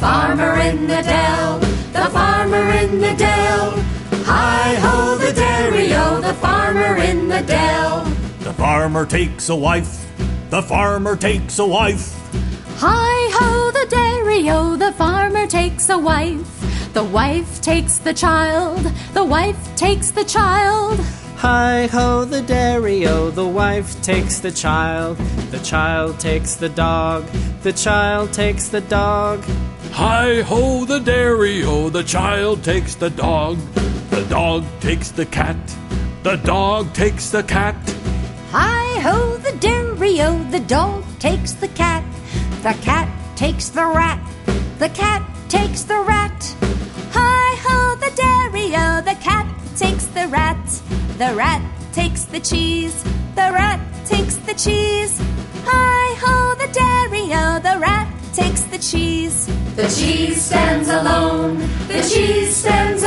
farmer in the dell, the farmer in the dell. Hi-ho, the dairy-o, the farmer in the dell. The farmer takes a wife, the farmer takes a wife. Hi-ho, the dairy-o, the farmer takes a wife. The wife takes the child, the wife takes the child. Hi-ho, the dairy-o, the wife takes the child takes the dog, the child takes the dog. Hi-ho, the dairy-o, the child takes the dog takes the cat, the dog takes the cat. Hi-ho, the dairy-o, the dog takes the cat takes the rat, the cat takes the rat. Hi-ho, the dairy-o, the cat takes the rat takes the cheese, the rat takes the cheese. Hi-ho, the dairy-o, the rat takes the cheese. The cheese stands alone, the cheese stands